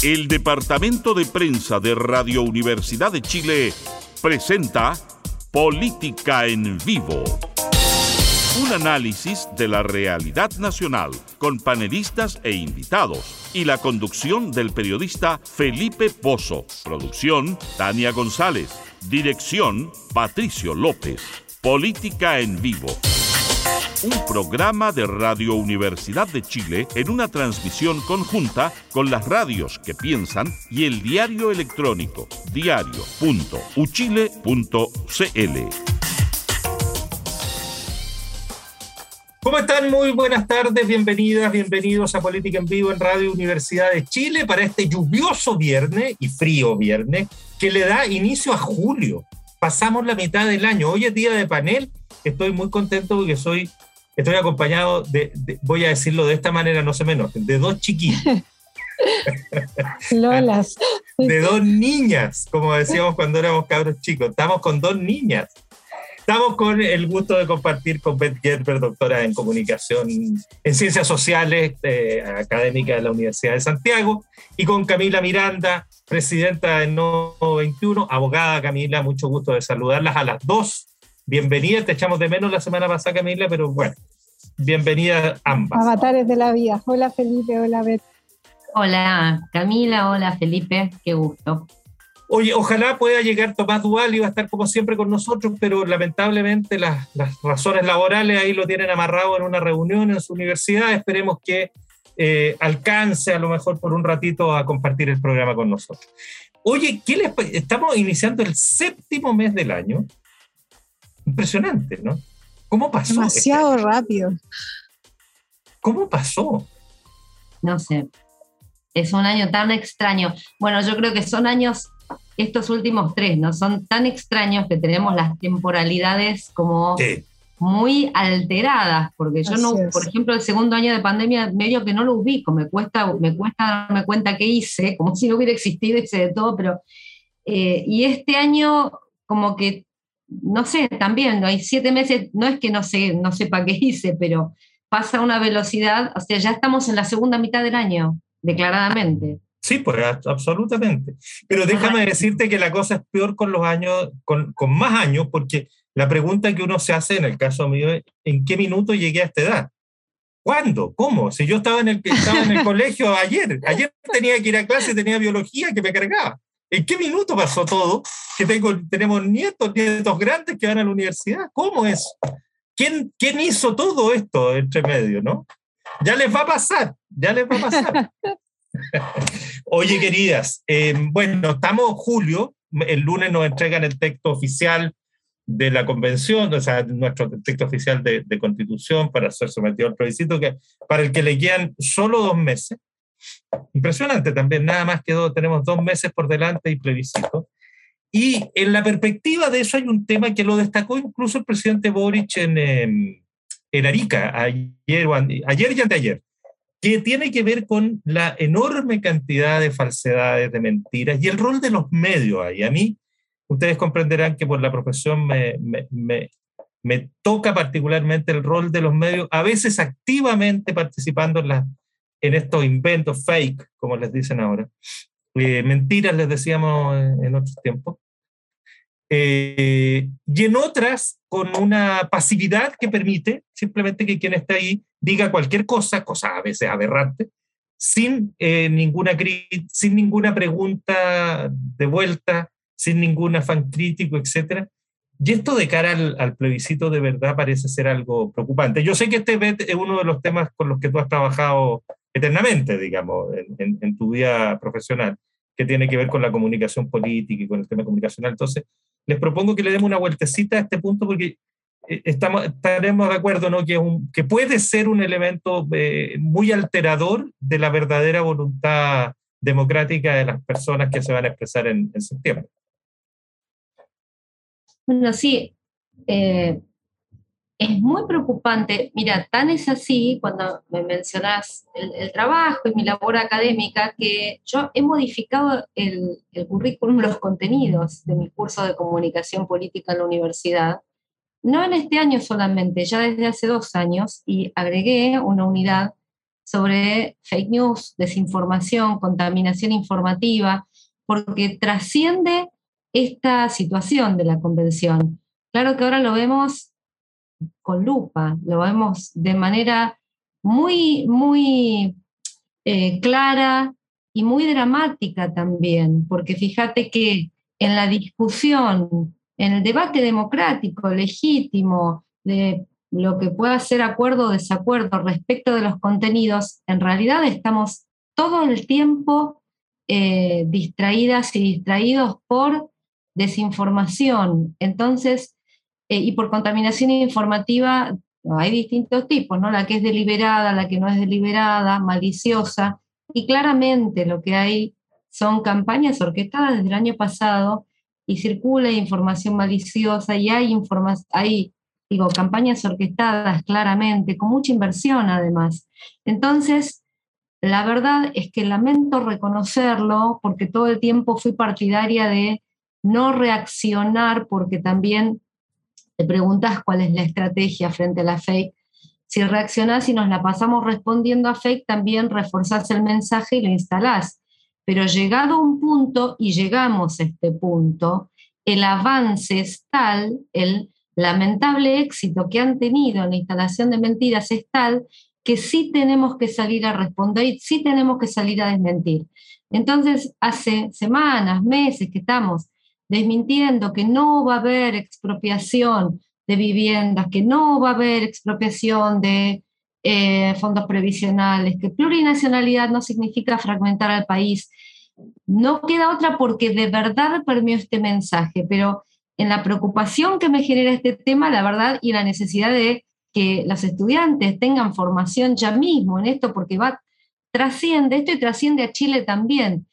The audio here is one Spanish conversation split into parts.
El Departamento de Prensa de Radio Universidad de Chile presenta Política en Vivo. Un análisis de la realidad nacional con panelistas e invitados y la conducción del periodista Felipe Pozo. Producción Tania González. Dirección Patricio López. Política en Vivo. Un programa de Radio Universidad de Chile en una transmisión conjunta con las radios que piensan y el diario electrónico diario.uchile.cl. ¿Cómo están? Muy buenas tardes, bienvenidas, bienvenidos a Política en Vivo en Radio Universidad de Chile para este lluvioso viernes y frío viernes que le da inicio a julio. Pasamos la mitad del año. Hoy es día de panel. Estoy muy contento porque estoy acompañado voy a decirlo de esta manera, no se me enojen, de dos chiquillos. Lolas. De dos niñas, como decíamos cuando éramos cabros chicos. Estamos con dos niñas. Estamos con el gusto de compartir con Beth Gerber, doctora en comunicación, en ciencias sociales, académica de la Universidad de Santiago, y con Camila Miranda, presidenta de Nodo 21, abogada. Camila, mucho gusto de saludarlas a las dos. Bienvenida, te echamos de menos la semana pasada, Camila, pero bueno, bienvenida ambas. Avatares de la vida. Hola Felipe, hola Beth. Hola Camila, hola Felipe, qué gusto. Oye, ojalá pueda llegar Tomás Duval, iba a estar como siempre con nosotros, pero lamentablemente las razones laborales ahí lo tienen amarrado en una reunión en su universidad. Esperemos que alcance a lo mejor por un ratito a compartir el programa con nosotros. Oye, estamos iniciando el 7º mes del año. Impresionante, ¿no? ¿Cómo pasó? Demasiado rápido. ¿Cómo pasó? No sé, es un año tan extraño. Bueno, yo creo que son años, estos últimos 3, ¿no? Son tan extraños que tenemos las temporalidades como muy alteradas, porque yo no, por ejemplo, el segundo año de pandemia medio que no lo ubico, me cuesta darme cuenta qué hice, como si no hubiera existido, hice de todo, pero y este año como que no sé, también hay 7 meses, no es que no sepa qué hice, pero pasa a una velocidad, o sea, ya estamos en la segunda mitad del año, declaradamente. Sí, pues absolutamente. Pero déjame decirte que la cosa es peor con los años, con más años, porque la pregunta que uno se hace, en el caso mío, es ¿en qué minuto llegué a esta edad? ¿Cuándo? ¿Cómo? Si yo estaba en el colegio ayer tenía que ir a clase, tenía biología que me cargaba. ¿En qué minuto pasó todo? Que tenemos nietos grandes que van a la universidad. ¿Cómo es? ¿Quién hizo todo esto entre medio, no? Ya les va a pasar. Oye, queridas, bueno, estamos en julio. El lunes nos entregan el texto oficial de la convención, o sea, nuestro texto oficial de constitución para ser sometido al plebiscito, para el que le quedan solo 2 meses. Impresionante también, nada más tenemos 2 meses por delante y plebiscito. Y en la perspectiva de eso hay un tema que lo destacó incluso el presidente Boric en Arica, ayer y anteayer, que tiene que ver con la enorme cantidad de falsedades, de mentiras y el rol de los medios ahí. A mí, ustedes comprenderán que por la profesión me toca particularmente el rol de los medios, a veces activamente participando en estos inventos fake, como les dicen ahora. Mentiras, les decíamos en otros tiempos. Y en otras, con una pasividad que permite simplemente que quien está ahí diga cualquier cosa a veces aberrante, sin ninguna pregunta de vuelta, sin ningún afán crítico, etc. Y esto de cara al plebiscito de verdad parece ser algo preocupante. Yo sé que este es uno de los temas con los que tú has trabajado eternamente, digamos, en tu vida profesional, que tiene que ver con la comunicación política y con el tema comunicacional. Entonces, les propongo que le demos una vueltecita a este punto porque estaremos de acuerdo, ¿no? Que puede ser un elemento muy alterador de la verdadera voluntad democrática de las personas que se van a expresar en septiembre. Bueno, sí, es muy preocupante. Mira, tan es así, cuando me mencionás el trabajo y mi labor académica, que yo he modificado el currículum, los contenidos de mi curso de comunicación política en la universidad, no en este año solamente, ya desde hace 2 años, y agregué una unidad sobre fake news, desinformación, contaminación informativa, porque trasciende esta situación de la convención. Claro que ahora lo vemos con lupa, lo vemos de manera muy, muy clara y muy dramática también, porque fíjate que en la discusión, en el debate democrático, legítimo, de lo que pueda ser acuerdo o desacuerdo respecto de los contenidos, en realidad estamos todo el tiempo distraídas y distraídos por desinformación. Entonces, y por contaminación informativa hay distintos tipos, ¿no? La que es deliberada, la que no es deliberada, maliciosa, y claramente lo que hay son campañas orquestadas desde el año pasado y circula información maliciosa y hay campañas orquestadas claramente, con mucha inversión además. Entonces, la verdad es que lamento reconocerlo porque todo el tiempo fui partidaria de no reaccionar, porque también te preguntas cuál es la estrategia frente a la fake. Si reaccionás y nos la pasamos respondiendo a fake, también reforzás el mensaje y lo instalás. Pero llegado a un punto, y llegamos a este punto, el avance es tal, el lamentable éxito que han tenido en la instalación de mentiras es tal, que sí tenemos que salir a responder y sí tenemos que salir a desmentir. Entonces, hace semanas, meses que estamos desmintiendo que no va a haber expropiación de viviendas, que no va a haber expropiación de fondos previsionales, que plurinacionalidad no significa fragmentar al país. No queda otra porque de verdad permeó este mensaje, pero en la preocupación que me genera este tema, la verdad, y la necesidad de que los estudiantes tengan formación ya mismo en esto, porque trasciende esto y trasciende a Chile también.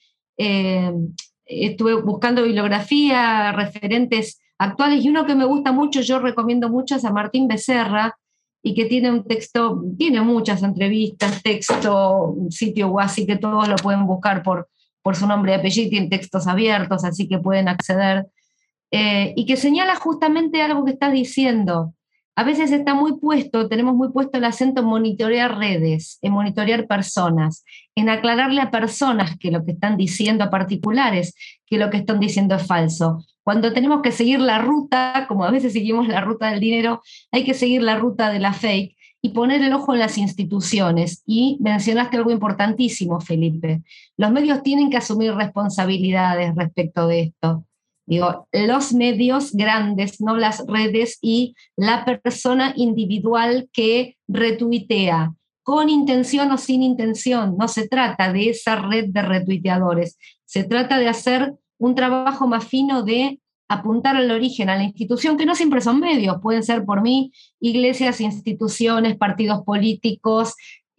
Estuve buscando bibliografía, referentes actuales, y uno que me gusta mucho, yo recomiendo mucho, es a Martín Becerra, y que tiene un texto, tiene muchas entrevistas, texto, un sitio web, así que todos lo pueden buscar por su nombre y apellido, tiene textos abiertos, así que pueden acceder, y que señala justamente algo que estás diciendo. A veces está tenemos muy puesto el acento en monitorear redes, en monitorear personas, en aclararle a personas que lo que están diciendo, a particulares, que lo que están diciendo es falso. Cuando tenemos que seguir la ruta, como a veces seguimos la ruta del dinero, hay que seguir la ruta de la fake y poner el ojo en las instituciones. Y mencionaste algo importantísimo, Felipe. Los medios tienen que asumir responsabilidades respecto de esto. Digo, los medios grandes, no las redes, y la persona individual que retuitea, con intención o sin intención. No se trata de esa red de retuiteadores, se trata de hacer un trabajo más fino de apuntar al origen, a la institución, que no siempre son medios, pueden ser por mí iglesias, instituciones, partidos políticos,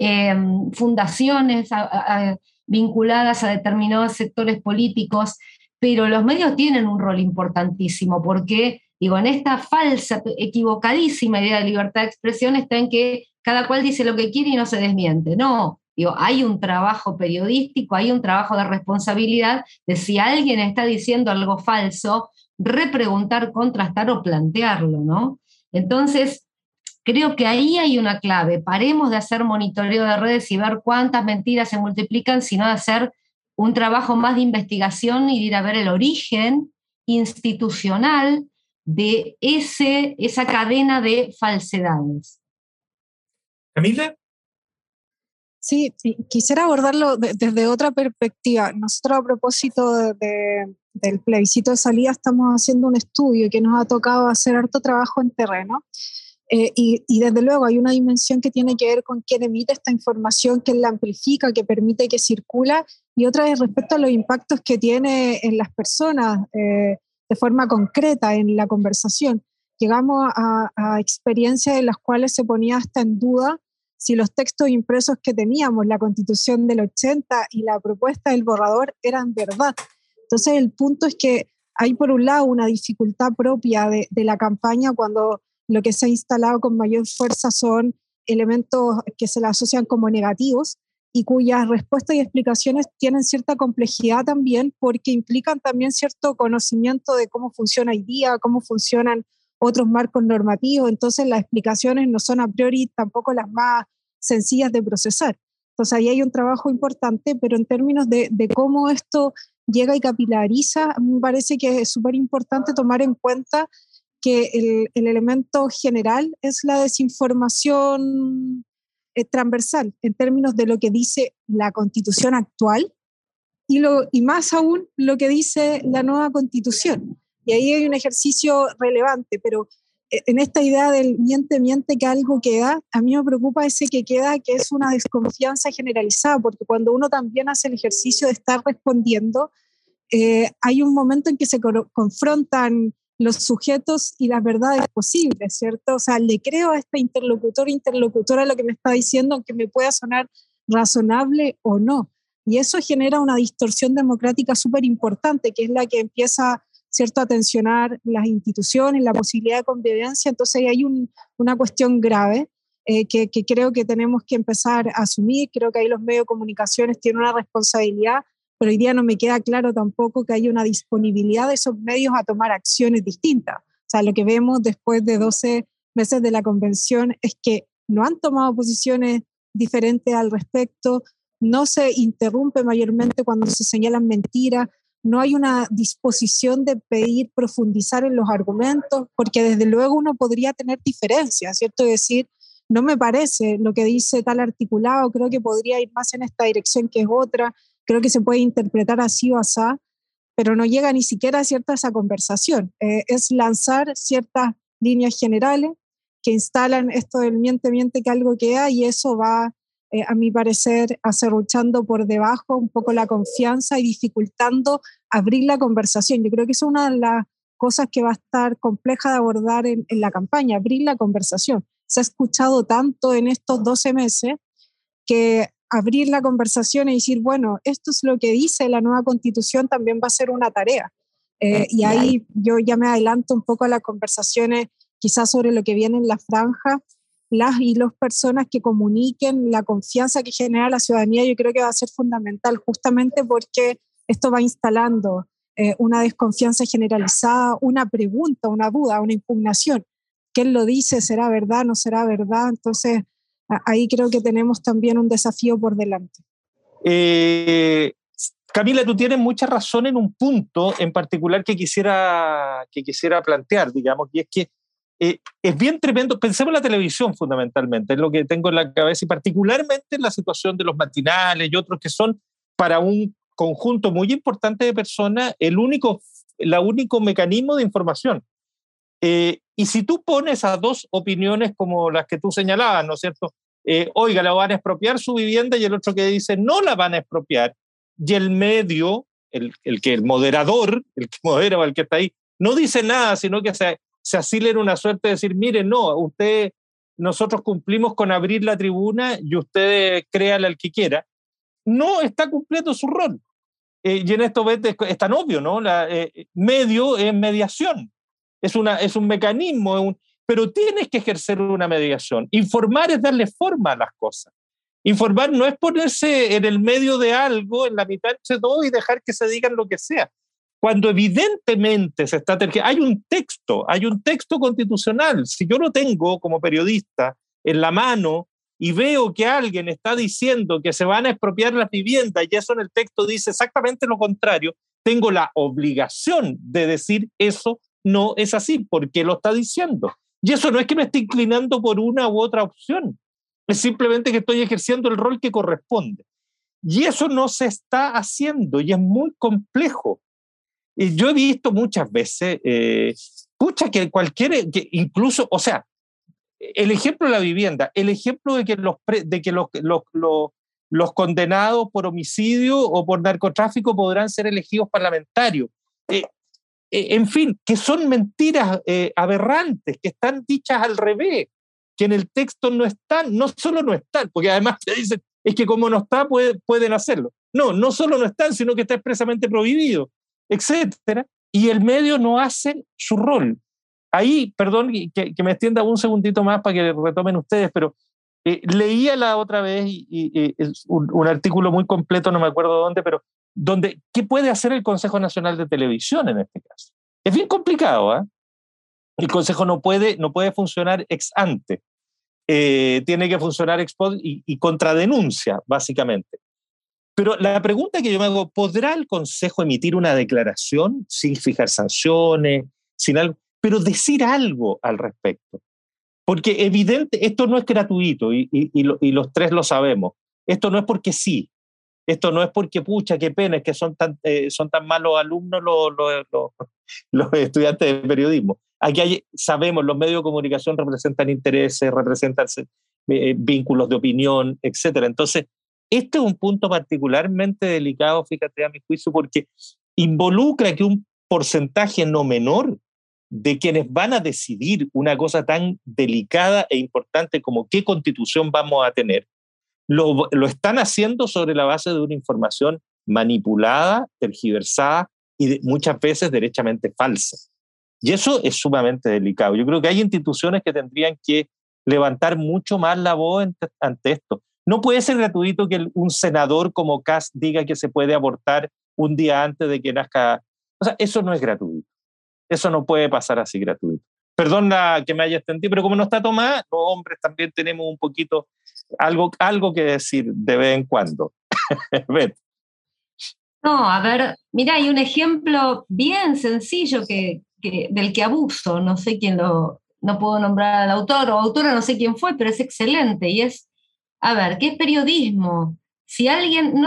fundaciones vinculadas a determinados sectores políticos, pero los medios tienen un rol importantísimo porque, digo, en esta falsa, equivocadísima idea de libertad de expresión está en que cada cual dice lo que quiere y no se desmiente. No, digo, hay un trabajo periodístico, hay un trabajo de responsabilidad de si alguien está diciendo algo falso, repreguntar, contrastar o plantearlo, ¿no? Entonces, creo que ahí hay una clave. Paremos de hacer monitoreo de redes y ver cuántas mentiras se multiplican, sino de hacer un trabajo más de investigación y de ir a ver el origen institucional de esa cadena de falsedades. ¿Camila? Sí, quisiera abordarlo desde otra perspectiva. Nosotros, a propósito del plebiscito de salida, estamos haciendo un estudio que nos ha tocado hacer harto trabajo en terreno. Y desde luego hay una dimensión que tiene que ver con quién emite esta información, quién la amplifica, que permite que circula, y otra es respecto a los impactos que tiene en las personas de forma concreta en la conversación. Llegamos a experiencias en las cuales se ponía hasta en duda si los textos impresos que teníamos, la Constitución del 80 y la propuesta del borrador, eran verdad. Entonces el punto es que hay por un lado una dificultad propia de la campaña cuando lo que se ha instalado con mayor fuerza son elementos que se le asocian como negativos y cuyas respuestas y explicaciones tienen cierta complejidad también porque implican también cierto conocimiento de cómo funciona hoy día, cómo funcionan otros marcos normativos. Entonces las explicaciones no son a priori tampoco las más sencillas de procesar. Entonces ahí hay un trabajo importante, pero en términos de cómo esto llega y capilariza, me parece que es súper importante tomar en cuenta que el elemento general es la desinformación transversal en términos de lo que dice la Constitución actual y más aún lo que dice la nueva Constitución. Y ahí hay un ejercicio relevante, pero en esta idea del miente que algo queda, a mí me preocupa ese que queda, que es una desconfianza generalizada, porque cuando uno también hace el ejercicio de estar respondiendo, hay un momento en que se confrontan los sujetos y las verdades posibles, ¿cierto? O sea, le creo a este interlocutora lo que me está diciendo, aunque me pueda sonar razonable o no. Y eso genera una distorsión democrática súper importante, que es la que empieza, ¿cierto?, a tensionar las instituciones, la posibilidad de convivencia. Entonces hay una cuestión grave que creo que tenemos que empezar a asumir. Creo que ahí los medios de comunicación tienen una responsabilidad, pero hoy día no me queda claro tampoco que haya una disponibilidad de esos medios a tomar acciones distintas. O sea, lo que vemos después de 12 meses de la convención es que no han tomado posiciones diferentes al respecto, no se interrumpe mayormente cuando se señalan mentiras, no hay una disposición de pedir profundizar en los argumentos, porque desde luego uno podría tener diferencias, ¿cierto? Es decir, no me parece lo que dice tal articulado, creo que podría ir más en esta dirección que es otra, creo que se puede interpretar así o asá, pero no llega ni siquiera a cierta esa conversación. Es lanzar ciertas líneas generales que instalan esto del miente que algo queda, y eso va, a mi parecer, acerruchando por debajo un poco la confianza y dificultando abrir la conversación. Yo creo que eso es una de las cosas que va a estar compleja de abordar en la campaña, abrir la conversación. Se ha escuchado tanto en estos 12 meses que abrir la conversación y decir, bueno, esto es lo que dice la nueva Constitución, también va a ser una tarea. Y ahí yo ya me adelanto un poco a las conversaciones quizás sobre lo que viene en la franja, las y los personas que comuniquen la confianza que genera la ciudadanía. Yo creo que va a ser fundamental, justamente porque esto va instalando una desconfianza generalizada, una pregunta, una duda, una impugnación. ¿Quién lo dice? ¿Será verdad? ¿No será verdad? Entonces, ahí creo que tenemos también un desafío por delante. Camila, tú tienes mucha razón en un punto en particular que quisiera plantear, digamos, y es que es bien tremendo. Pensemos en la televisión fundamentalmente, es lo que tengo en la cabeza, y particularmente en la situación de los matinales y otros que son para un conjunto muy importante de personas el único mecanismo de información. Y si tú pones a dos opiniones como las que tú señalabas, ¿no es cierto? Oiga, la van a expropiar su vivienda, y el otro que dice no la van a expropiar, y el medio, el moderador, el que modera o el que está ahí, no dice nada, sino que se asila en una suerte de decir, mire, no, nosotros cumplimos con abrir la tribuna y usted créale al que quiera, no está cumpliendo su rol. Y en esto es tan obvio, ¿no? Medio es mediación, es un mecanismo, pero tienes que ejercer una mediación. Informar es darle forma a las cosas. Informar no es ponerse en el medio de algo, en la mitad entre dos, y dejar que se digan lo que sea. Cuando evidentemente hay un texto constitucional. Si yo lo tengo como periodista en la mano y veo que alguien está diciendo que se van a expropiar las viviendas y eso en el texto dice exactamente lo contrario, tengo la obligación de decir eso no es así, porque lo está diciendo. Y eso no es que me esté inclinando por una u otra opción, es simplemente que estoy ejerciendo el rol que corresponde. Y eso no se está haciendo y es muy complejo. Y yo he visto muchas veces, que incluso, o sea, el ejemplo de la vivienda, el ejemplo de que los condenados por homicidio o por narcotráfico podrán ser elegidos parlamentarios. En fin, que son mentiras aberrantes, que están dichas al revés, que en el texto no están, no solo no están, porque además te dicen, es que como no está, pueden hacerlo. No solo no están, sino que está expresamente prohibido, etcétera, y el medio no hace su rol. Ahí, perdón, que me extienda un segundito más para que retomen ustedes, pero leía la otra vez un artículo muy completo, no me acuerdo dónde, pero ¿qué puede hacer el Consejo Nacional de Televisión en este caso? Es bien complicado, ¿eh? El Consejo no puede funcionar ex ante. tiene que funcionar ex post y contradenuncia, básicamente. Pero la pregunta que yo me hago, ¿podrá el Consejo emitir una declaración sin fijar sanciones, sin algo, pero decir algo al respecto? Porque evidente, esto no es gratuito y los tres lo sabemos. Esto no es porque sí. Esto no es porque, pucha, qué pena, es que son tan malos alumnos los estudiantes de periodismo. Aquí sabemos, los medios de comunicación representan intereses, representan vínculos de opinión, etc. Entonces, este es un punto particularmente delicado, fíjate, a mi juicio, porque involucra que un porcentaje no menor de quienes van a decidir una cosa tan delicada e importante como qué constitución vamos a tener, lo están haciendo sobre la base de una información manipulada, tergiversada y muchas veces derechamente falsa. Y eso es sumamente delicado. Yo creo que hay instituciones que tendrían que levantar mucho más la voz ante esto. No puede ser gratuito que un senador como Kast diga que se puede abortar un día antes de que nazca. O sea, eso no es gratuito. Eso no puede pasar así gratuito. Perdón que me haya extendido, pero como no está Tomás, los hombres también tenemos un poquito algo que decir de vez en cuando. No, a ver, mira, hay un ejemplo bien sencillo del que abuso, no sé quién no puedo nombrar al autor o autora, no sé quién fue, pero es excelente y es, a ver, ¿qué es periodismo? Si alguien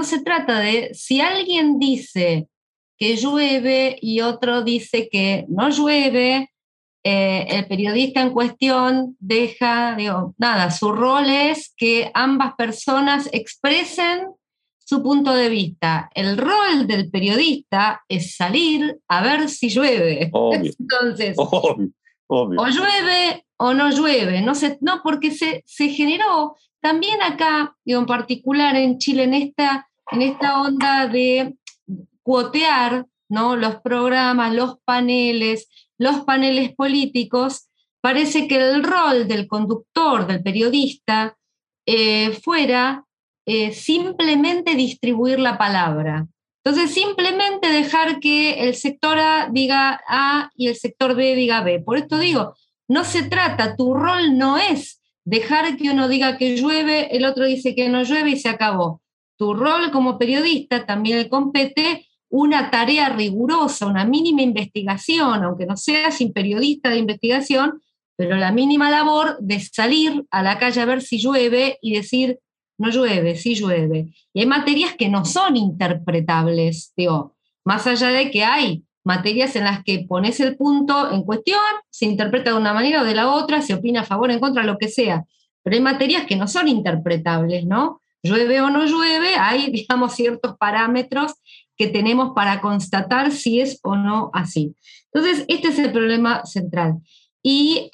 dice que llueve y otro dice que no llueve, el periodista en cuestión deja, su rol es que ambas personas expresen su punto de vista. El rol del periodista es salir a ver si llueve. Obvio. Entonces, obvio. O llueve o no llueve, no, porque se generó también acá, en particular en Chile, en esta onda de cuotear, ¿no? Los programas, los paneles políticos. Parece que el rol del conductor, del periodista, fuera simplemente distribuir la palabra. Entonces, simplemente dejar que el sector A diga A y el sector B diga B. Por esto digo, no se trata, tu rol no es dejar que uno diga que llueve, el otro dice que no llueve y se acabó. Tu rol como periodista también le compete una tarea rigurosa, una mínima investigación, aunque no seas un periodista de investigación, pero la mínima labor de salir a la calle a ver si llueve y decir, no llueve, sí llueve. Y hay materias que no son interpretables, más allá de que hay materias en las que pones el punto en cuestión, se interpreta de una manera o de la otra, se opina a favor, en contra, lo que sea. Pero hay materias que no son interpretables, ¿no? Llueve o no llueve, hay, ciertos parámetros que tenemos para constatar si es o no así. Entonces, este es el problema central. Y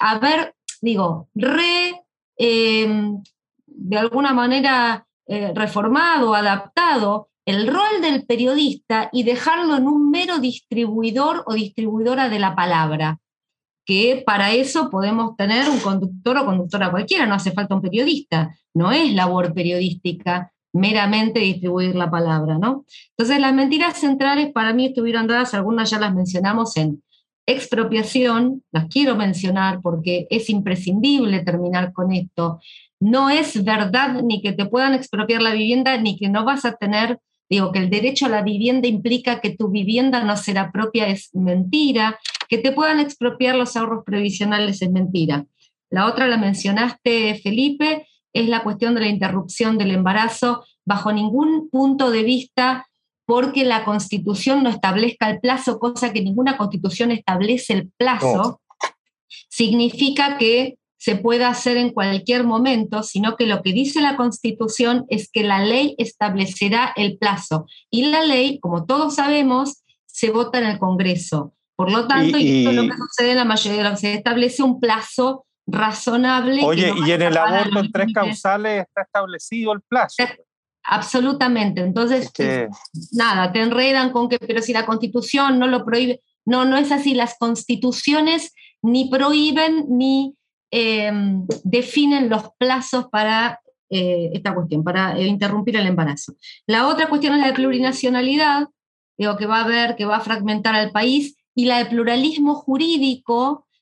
de alguna manera reformado, adaptado el rol del periodista y dejarlo en un mero distribuidor o distribuidora de la palabra, que para eso podemos tener un conductor o conductora cualquiera, no hace falta un periodista, no es labor periodística meramente distribuir la palabra, ¿no? Entonces las mentiras centrales para mí estuvieron dadas, algunas ya las mencionamos en expropiación, las quiero mencionar porque es imprescindible terminar con esto. No es verdad ni que te puedan expropiar la vivienda, ni que no vas a tener, que el derecho a la vivienda implica que tu vivienda no será propia, es mentira. Que te puedan expropiar los ahorros previsionales es mentira. La otra la mencionaste, Felipe, es la cuestión de la interrupción del embarazo, bajo ningún punto de vista porque la Constitución no establezca el plazo, cosa que ninguna Constitución establece el plazo, no. Significa que se pueda hacer en cualquier momento, sino que lo que dice la Constitución es que la ley establecerá el plazo. Y la ley, como todos sabemos, se vota en el Congreso. Por lo tanto, y esto es lo que sucede en la mayoría de los se establece un plazo razonable. Oye, y en el aborto en 3 causales está establecido el plazo. Absolutamente. Entonces, te enredan con que, pero si la Constitución no lo prohíbe. No es así. Las constituciones ni prohíben ni definen los plazos para esta cuestión, para interrumpir el embarazo. La otra cuestión es la de plurinacionalidad, que va a fragmentar al país, y la de pluralismo jurídico,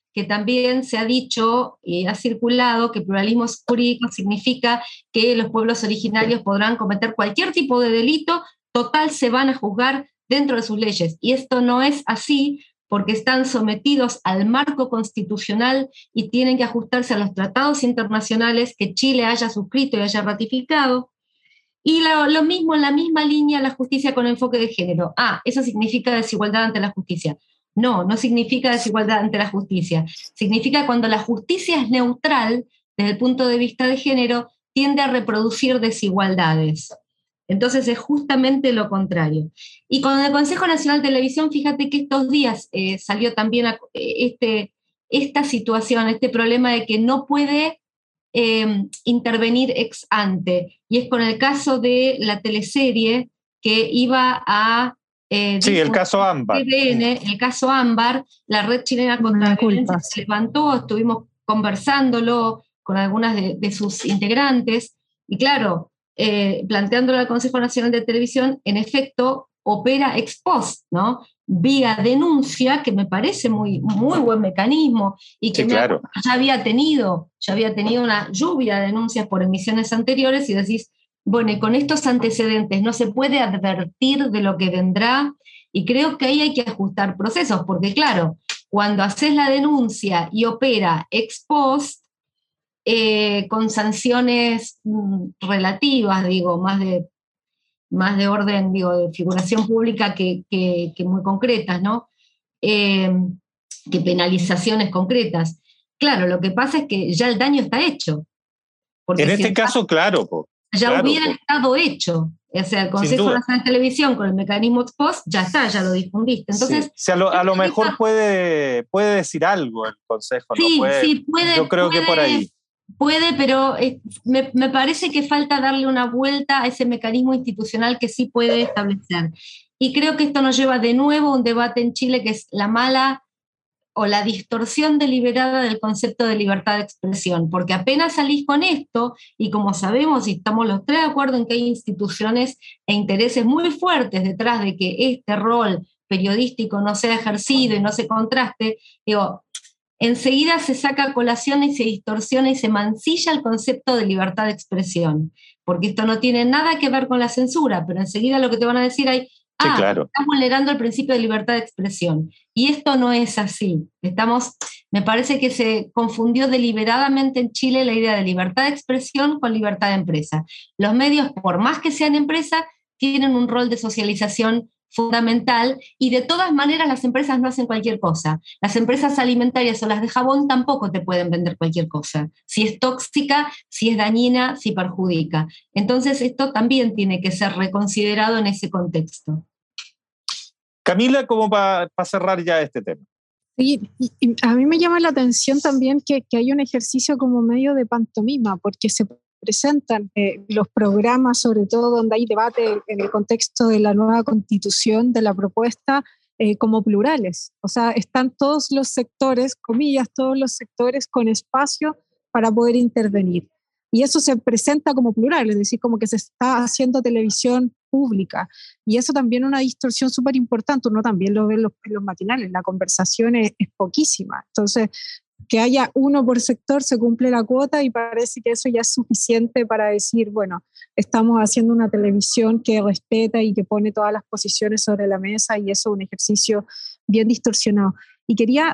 que también se ha dicho y ha circulado que pluralismo jurídico significa que los pueblos originarios podrán cometer cualquier tipo de delito, total se van a juzgar dentro de sus leyes. Y esto no es así porque están sometidos al marco constitucional y tienen que ajustarse a los tratados internacionales que Chile haya suscrito y haya ratificado. Y lo mismo, en la misma línea, la justicia con enfoque de género. Eso significa desigualdad ante la justicia. No, no significa desigualdad ante la justicia. Significa cuando la justicia es neutral, desde el punto de vista de género, tiende a reproducir desigualdades. Entonces es justamente lo contrario. Y con el Consejo Nacional de Televisión, fíjate que estos días salió también esta situación, este problema de que no puede intervenir ex ante, y es con el caso de la teleserie que iba a sí, el caso Ámbar. El caso Ámbar, la Red Chilena contra la Violencia se levantó, estuvimos conversándolo con algunas de sus integrantes, y claro, planteándolo al Consejo Nacional de Televisión, en efecto, opera ex post, ¿no? Vía denuncia, que me parece muy, muy buen mecanismo, y que sí, claro. ya había tenido una lluvia de denuncias por emisiones anteriores, y decís, bueno, y con estos antecedentes no se puede advertir de lo que vendrá, y creo que ahí hay que ajustar procesos, porque claro, cuando haces la denuncia y opera ex post, con sanciones relativas, digo, más de orden, digo, de figuración pública que muy concretas, ¿no? Que penalizaciones concretas. Claro, lo que pasa es que ya el daño está hecho. Porque en este caso, claro. Ya hubiera estado hecho. O sea, el Consejo Nacional de Televisión con el mecanismo ex post, ya está, ya lo difundiste. Entonces, sí. O sea, a lo mejor puede decir algo el Consejo, sí, ¿no? Puede. Yo creo que por ahí. Puede, pero me parece que falta darle una vuelta a ese mecanismo institucional que sí puede establecer. Y creo que esto nos lleva de nuevo a un debate en Chile que es la mala o la distorsión deliberada del concepto de libertad de expresión, porque apenas salís con esto, y como sabemos y estamos los tres de acuerdo en que hay instituciones e intereses muy fuertes detrás de que este rol periodístico no sea ejercido y no se contraste, digo, enseguida se saca a colación y se distorsiona y se mancilla el concepto de libertad de expresión, porque esto no tiene nada que ver con la censura, pero enseguida lo que te van a decir hay, sí, claro, estás vulnerando el principio de libertad de expresión. Y esto no es así. Me parece que se confundió deliberadamente en Chile la idea de libertad de expresión con libertad de empresa. Los medios, por más que sean empresa, tienen un rol de socialización fundamental, y de todas maneras las empresas no hacen cualquier cosa. Las empresas alimentarias o las de jabón tampoco te pueden vender cualquier cosa, si es tóxica, si es dañina, si perjudica. Entonces esto también tiene que ser reconsiderado en ese contexto. Camila, como para cerrar ya este tema. Sí, y a mí me llama la atención también que hay un ejercicio como medio de pantomima, porque se presentan los programas, sobre todo donde hay debate en el contexto de la nueva constitución, de la propuesta, como plurales. O sea, están todos los sectores, comillas, todos los sectores con espacio para poder intervenir. Y eso se presenta como plural, es decir, como que se está haciendo televisión pública. Y eso también es una distorsión súper importante. Uno también lo ve en los matinales, la conversación es poquísima. Entonces, que haya uno por sector, se cumple la cuota, y parece que eso ya es suficiente para decir, bueno, estamos haciendo una televisión que respeta y que pone todas las posiciones sobre la mesa, y eso es un ejercicio bien distorsionado. Y quería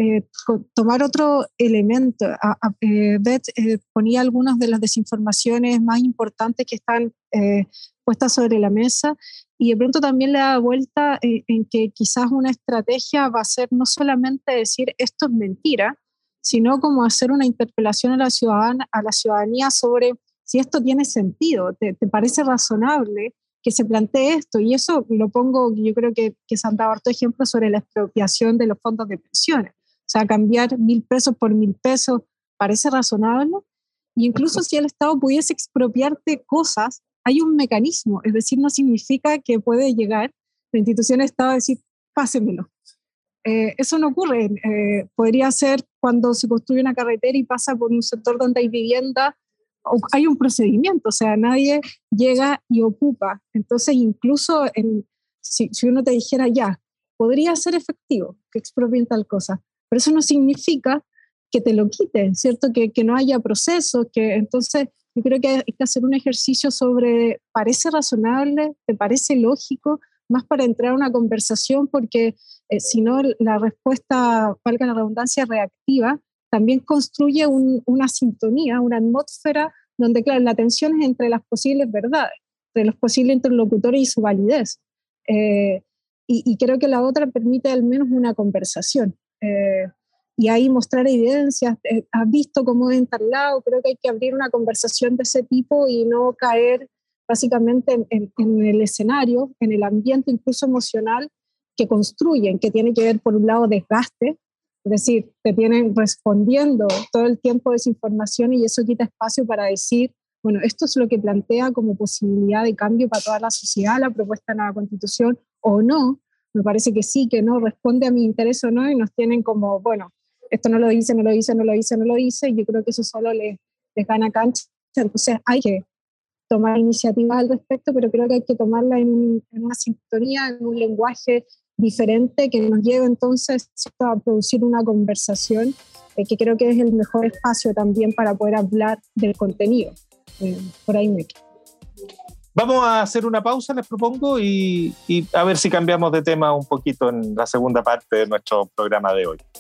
tomar otro elemento. Beth ponía algunas de las desinformaciones más importantes que están puestas sobre la mesa, y de pronto también le da vuelta en que quizás una estrategia va a ser no solamente decir esto es mentira, sino como hacer una interpelación a la ciudadanía sobre si esto tiene sentido, ¿te parece razonable que se plantee esto? Y eso lo pongo, yo creo que se han dado harto ejemplo sobre la expropiación de los fondos de pensiones. O sea, cambiar 1.000 pesos por 1.000 pesos, ¿parece razonable? Y incluso si el Estado pudiese expropiarte cosas, hay un mecanismo, es decir, no significa que puede llegar la institución de Estado a decir, pásenmelo. Eso no ocurre. Podría ser cuando se construye una carretera y pasa por un sector donde hay vivienda, hay un procedimiento, o sea, nadie llega y ocupa. Entonces, incluso si uno te dijera ya, podría ser efectivo que expropien tal cosa, pero eso no significa que te lo quiten, ¿cierto? Que no haya procesos, que entonces yo creo que hay que hacer un ejercicio sobre, ¿parece razonable? ¿Te parece lógico? Más para entrar a una conversación, porque si no la respuesta, valga la redundancia, reactiva, también construye una sintonía, una atmósfera donde, claro, la tensión es entre las posibles verdades, entre los posibles interlocutores y su validez. Y creo que la otra permite al menos una conversación. Y ahí mostrar evidencias, has visto cómo es entablado, creo que hay que abrir una conversación de ese tipo y no caer básicamente en el escenario, en el ambiente incluso emocional que construyen, que tiene que ver por un lado desgaste, es decir, te tienen respondiendo todo el tiempo desinformación y eso quita espacio para decir, bueno, esto es lo que plantea como posibilidad de cambio para toda la sociedad, la propuesta de nueva constitución, o no, me parece que sí, que no, responde a mi interés o no, y nos tienen como, bueno, esto no lo dice, no lo dice, no lo dice, no lo dice, y yo creo que eso solo les gana cancha, entonces hay que tomar iniciativas al respecto, pero creo que hay que tomarla en una sintonía, en un lenguaje diferente que nos lleve entonces a producir una conversación que creo que es el mejor espacio también para poder hablar del contenido. Por ahí me quedo. Vamos a hacer una pausa, les propongo, y a ver si cambiamos de tema un poquito en la segunda parte de nuestro programa de hoy.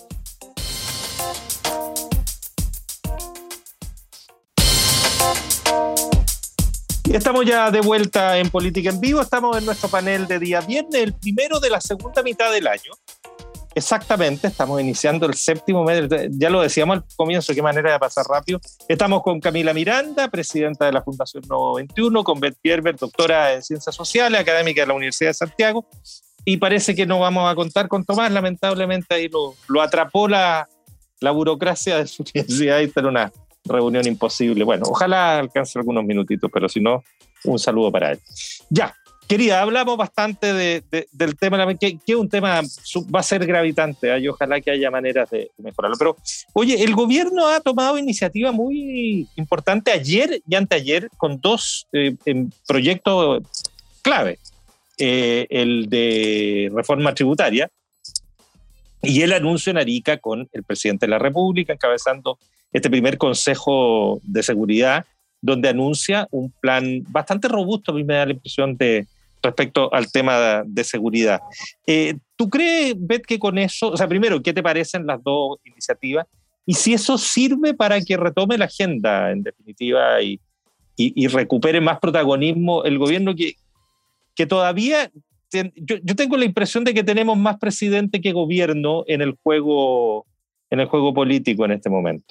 Estamos ya de vuelta en Política en Vivo, estamos en nuestro panel de día viernes, el primero de la segunda mitad del año. Exactamente, estamos iniciando el séptimo mes, ya lo decíamos al comienzo, qué manera de pasar rápido. Estamos con Camila Miranda, presidenta de la Fundación Nodo 21, con Beth Gerber, doctora en Ciencias Sociales, académica de la Universidad de Santiago, y parece que no vamos a contar con Tomás, lamentablemente ahí lo atrapó la burocracia de su universidad y está en una reunión imposible. Bueno, ojalá alcance algunos minutitos, pero si no, un saludo para él. Ya, querida, hablamos bastante del tema, que es un tema, va a ser gravitante, y ojalá que haya maneras de mejorarlo. Pero, oye, el gobierno ha tomado iniciativa muy importante ayer y anteayer con dos proyectos clave. El de reforma tributaria y el anuncio en Arica con el presidente de la República encabezando este primer Consejo de Seguridad, donde anuncia un plan bastante robusto, a mí me da la impresión, respecto al tema de seguridad. ¿Tú crees, Beth, que con eso, o sea, primero, qué te parecen las dos iniciativas? Y si eso sirve para que retome la agenda, en definitiva, y recupere más protagonismo el gobierno que todavía... Yo tengo la impresión de que tenemos más presidente que gobierno en el juego político en este momento.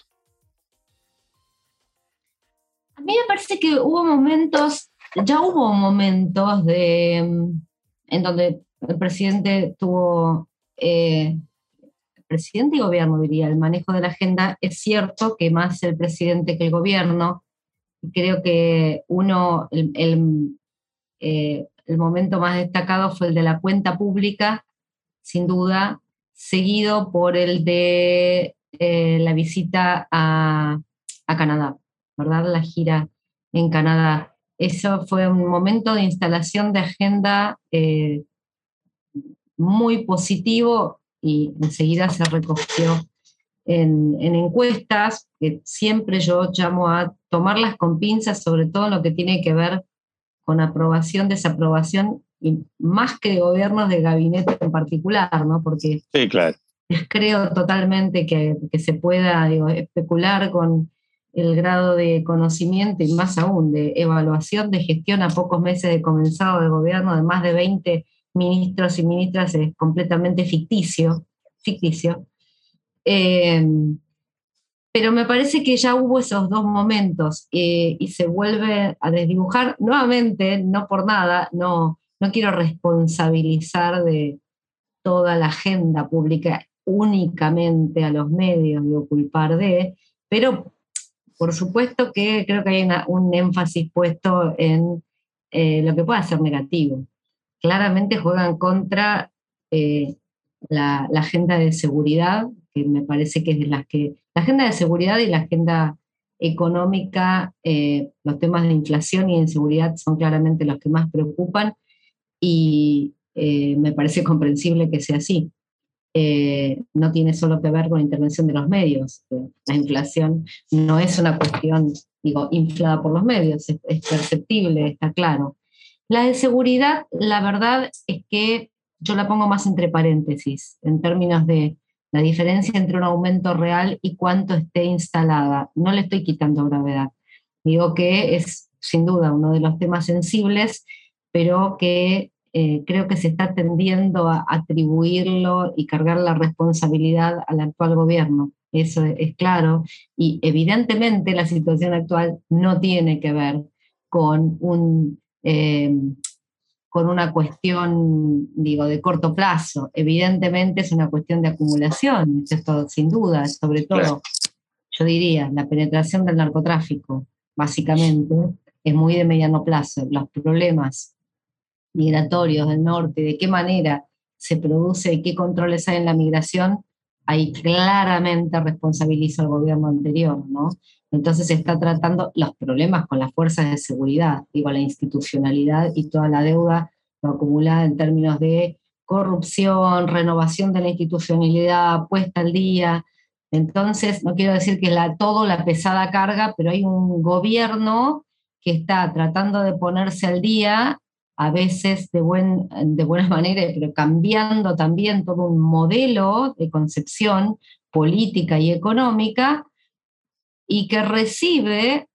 A mí me parece que hubo momentos en donde el presidente tuvo, presidente y gobierno diría, el manejo de la agenda. Es cierto que más el presidente que el gobierno. Creo que el momento más destacado fue el de la cuenta pública, sin duda, seguido por el de la visita a Canadá, ¿verdad? La gira en Canadá. Eso fue un momento de instalación de agenda muy positivo y enseguida se recogió en encuestas, que siempre yo llamo a tomarlas con pinzas, sobre todo en lo que tiene que ver con aprobación, desaprobación, y más que de gobiernos de gabinete en particular, ¿no? Porque sí, claro, creo totalmente que se pueda especular con el grado de conocimiento y más aún de evaluación de gestión a pocos meses de comenzado de gobierno de más de 20 ministros y ministras. Es completamente ficticio. Pero me parece que ya hubo esos dos momentos y se vuelve a desdibujar nuevamente, no por nada, no quiero responsabilizar de toda la agenda pública únicamente a los medios o culpar pero por supuesto que creo que hay un énfasis puesto en lo que pueda ser negativo. Claramente juegan contra la agenda de seguridad, que me parece que es de las que... La agenda de seguridad y la agenda económica, los temas de inflación y de inseguridad son claramente los que más preocupan y me parece comprensible que sea así. no tiene solo que ver con la intervención de los medios. La inflación no es una cuestión, inflada por los medios, es perceptible, está claro. La de seguridad, la verdad es que yo la pongo más entre paréntesis, en términos de la diferencia entre un aumento real y cuánto esté instalada. No le estoy quitando gravedad. Digo que es sin duda uno de los temas sensibles, pero que creo que se está tendiendo a atribuirlo y cargar la responsabilidad al actual gobierno. Eso es claro. Y evidentemente la situación actual no tiene que ver con con una cuestión, de corto plazo. Evidentemente es una cuestión de acumulación, esto sin duda, sobre todo, yo diría, la penetración del narcotráfico, básicamente, es muy de mediano plazo. Los problemas migratorios del norte, de qué manera se produce y qué controles hay en la migración, ahí claramente responsabiliza al gobierno anterior, ¿no? Entonces se está tratando los problemas con las fuerzas de seguridad, la institucionalidad y toda la deuda acumulada en términos de corrupción, renovación de la institucionalidad, puesta al día. Entonces, no quiero decir que todo la pesada carga, pero hay un gobierno que está tratando de ponerse al día, a veces de buena manera, pero cambiando también todo un modelo de concepción política y económica, y que recibe,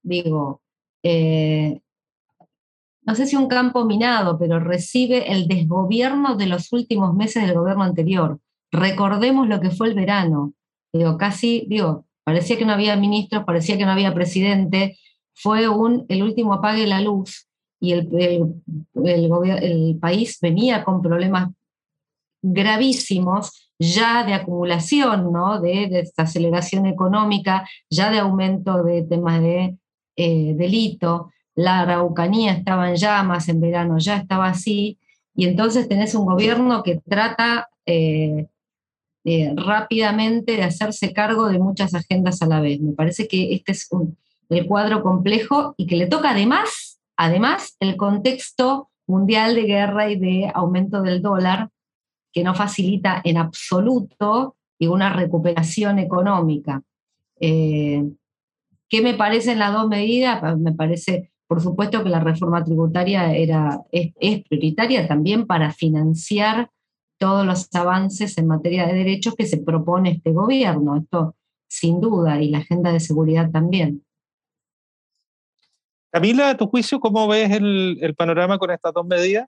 no sé si un campo minado, pero recibe el desgobierno de los últimos meses del gobierno anterior. Recordemos lo que fue el verano. Parecía que no había ministros, parecía que no había presidente, fue el último apague de la luz, y el país venía con problemas gravísimos ya de acumulación, ¿no? de desaceleración económica, ya de aumento de temas de delito. La Araucanía estaba en llamas, en verano ya estaba así, y entonces tenés un gobierno que trata rápidamente de hacerse cargo de muchas agendas a la vez. Me parece que este es el cuadro complejo, y que le toca además el contexto mundial de guerra y de aumento del dólar, que no facilita en absoluto una recuperación económica. ¿Qué me parecen las dos medidas? Me parece, por supuesto, que la reforma tributaria es prioritaria también para financiar todos los avances en materia de derechos que se propone este gobierno. Esto sin duda, y la agenda de seguridad también. Camila, a tu juicio, ¿cómo ves el panorama con estas dos medidas?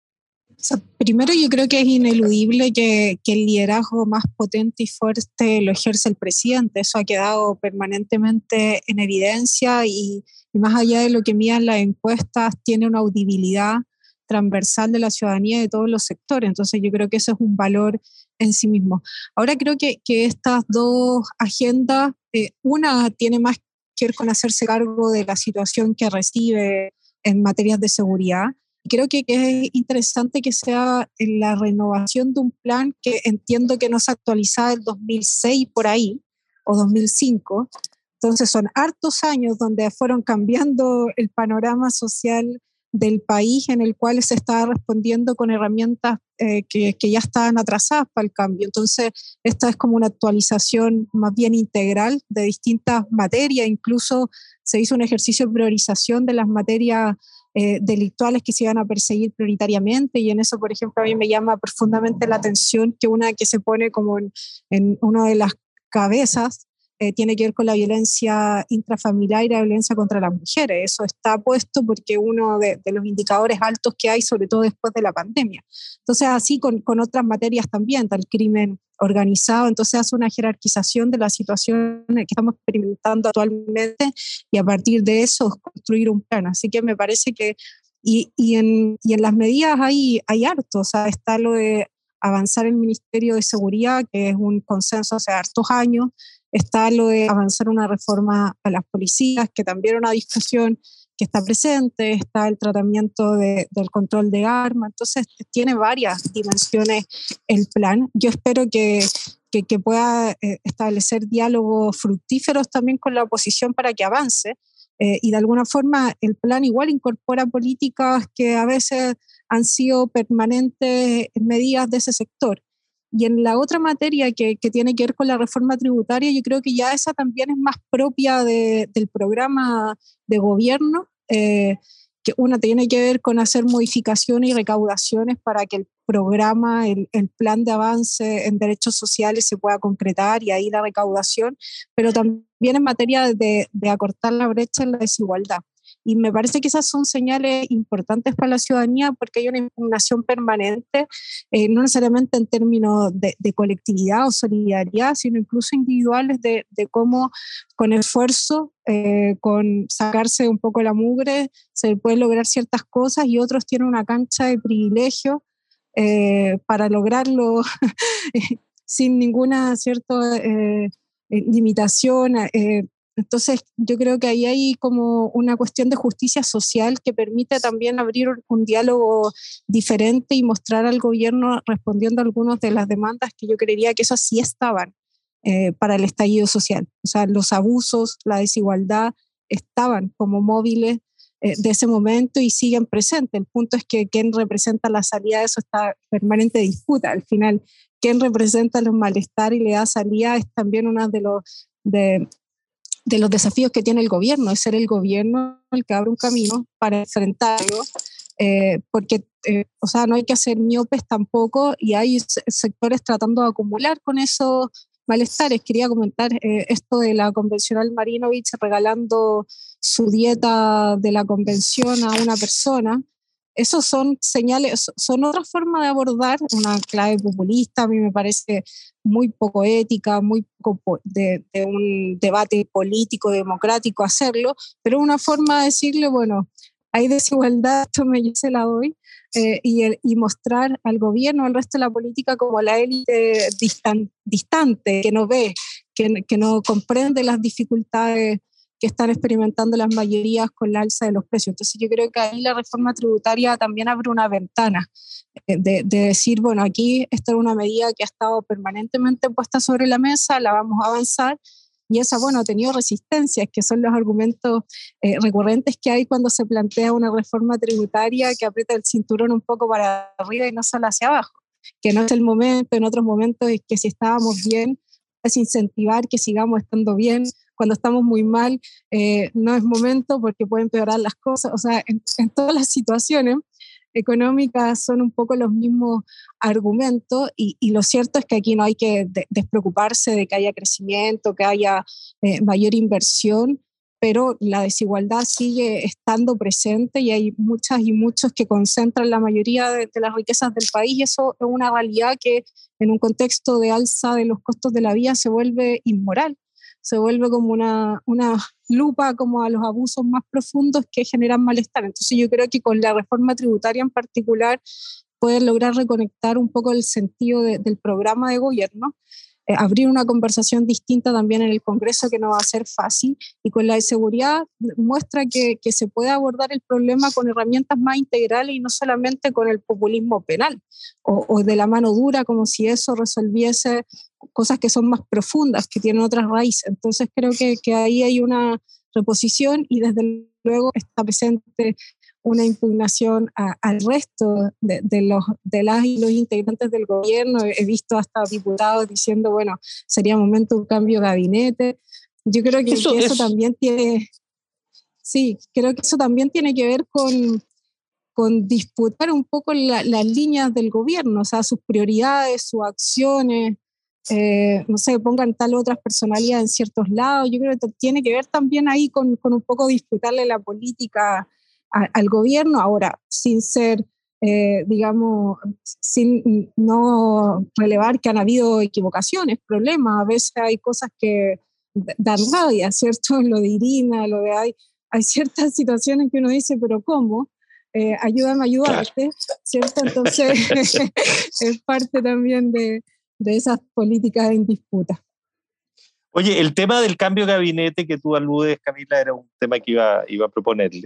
Primero, yo creo que es ineludible que el liderazgo más potente y fuerte lo ejerce el presidente. Eso ha quedado permanentemente en evidencia, y más allá de lo que midan las encuestas, tiene una audibilidad transversal de la ciudadanía de todos los sectores. Entonces yo creo que eso es un valor en sí mismo. Ahora creo que estas dos agendas, una tiene más que ver con hacerse cargo de la situación que recibe en materias de seguridad. Creo que es interesante que sea la renovación de un plan que entiendo que no se actualizaba en 2006 por ahí, o 2005. Entonces son hartos años donde fueron cambiando el panorama social del país, en el cual se estaba respondiendo con herramientas que ya estaban atrasadas para el cambio. Entonces esta es como una actualización más bien integral de distintas materias. Incluso se hizo un ejercicio de priorización de las materias delictuales que se iban a perseguir prioritariamente, y en eso, por ejemplo, a mí me llama profundamente la atención que una que se pone como en una de las cabezas tiene que ver con la violencia intrafamiliar y la violencia contra las mujeres. Eso está puesto porque uno de los indicadores altos que hay, sobre todo después de la pandemia. Entonces, así con otras materias también, el crimen organizado. Entonces hace una jerarquización de la situación que estamos experimentando actualmente, y a partir de eso construir un plan. Así que me parece que y en las medidas hay harto. O sea, está lo de avanzar el Ministerio de Seguridad, que es un consenso hace hartos años. Está lo de avanzar una reforma a las policías, que también es una discusión que está presente. Está el tratamiento del control de armas. Entonces tiene varias dimensiones el plan. Yo espero que pueda establecer diálogos fructíferos también con la oposición para que avance, y de alguna forma el plan igual incorpora políticas que a veces han sido permanentes medidas de ese sector. Y en la otra materia que tiene que ver con la reforma tributaria, yo creo que ya esa también es más propia del programa de gobierno, que una tiene que ver con hacer modificaciones y recaudaciones para que el programa, el plan de avance en derechos sociales se pueda concretar y ahí la recaudación, pero también en materia de acortar la brecha en la desigualdad. Y me parece que esas son señales importantes para la ciudadanía porque hay una impugnación permanente, no necesariamente en términos de colectividad o solidaridad, sino incluso individuales de cómo con esfuerzo, con sacarse un poco la mugre, se pueden lograr ciertas cosas y otros tienen una cancha de privilegio para lograrlo sin ninguna cierta limitación. Entonces, yo creo que ahí hay como una cuestión de justicia social que permite también abrir un diálogo diferente y mostrar al gobierno respondiendo a algunas de las demandas que yo creería que esas sí estaban para el estallido social. O sea, los abusos, la desigualdad estaban como móviles de ese momento y siguen presentes. El punto es que quién representa la salida de eso está en permanente disputa. Al final, quién representa los malestar y le da salida es también uno de los desafíos que tiene el gobierno, es ser el gobierno el que abre un camino para enfrentarlo, porque o sea, no hay que hacer miopes tampoco y hay sectores tratando de acumular con esos malestares. Quería comentar esto de la convencional Marinovich regalando su dieta de la convención a una persona. Esos son señales, son otra forma de abordar una clave populista. A mí me parece muy poco ética, muy poco de un debate político, democrático hacerlo, pero una forma de decirle, bueno, hay desigualdad, yo se la doy, y mostrar al gobierno, al resto de la política como la élite distante, que no ve, que no comprende las dificultades que están experimentando las mayorías con la alza de los precios. Entonces yo creo que ahí la reforma tributaria también abre una ventana de decir, bueno, aquí esta es una medida que ha estado permanentemente puesta sobre la mesa, la vamos a avanzar, y esa, bueno, ha tenido resistencias, que son los argumentos recurrentes que hay cuando se plantea una reforma tributaria que aprieta el cinturón un poco para arriba y no solo hacia abajo, que no es el momento. En otros momentos es que si estábamos bien, es incentivar que sigamos estando bien. Cuando estamos muy mal, no es momento porque pueden empeorar las cosas. O sea, en todas las situaciones económicas son un poco los mismos argumentos y lo cierto es que aquí no hay que despreocuparse de que haya crecimiento, que haya mayor inversión, pero la desigualdad sigue estando presente y hay muchas y muchos que concentran la mayoría de las riquezas del país, y eso es una realidad que en un contexto de alza de los costos de la vida se vuelve inmoral. Se vuelve como una lupa como a los abusos más profundos que generan malestar. Entonces yo creo que con la reforma tributaria en particular pueden lograr reconectar un poco el sentido del programa de gobierno, abrir una conversación distinta también en el Congreso que no va a ser fácil, y con la de seguridad muestra que se puede abordar el problema con herramientas más integrales y no solamente con el populismo penal o de la mano dura, como si eso resolviese cosas que son más profundas, que tienen otras raíces. Entonces creo que ahí hay una reposición y desde luego está presente una impugnación al resto de las y los integrantes del gobierno. He visto hasta diputados diciendo, bueno, sería momento de un cambio de gabinete. Yo creo que eso también tiene, sí, creo que eso también tiene que ver con disputar un poco las líneas del gobierno, o sea, sus prioridades, sus acciones. No sé, pongan tal o otras personalidades en ciertos lados. Yo creo que tiene que ver también ahí con un poco disputarle la política al gobierno, ahora sin ser, digamos, sin no relevar que han habido equivocaciones, problemas. A veces hay cosas que dan rabia, ¿cierto? Lo de Irina, lo de hay ciertas situaciones que uno dice, pero ¿cómo? Ayúdame a ayudarte, claro. ¿Cierto? Entonces es parte también de esas políticas en disputa. Oye, el tema del cambio de gabinete que tú aludes, Camila, era un tema que iba a proponerle.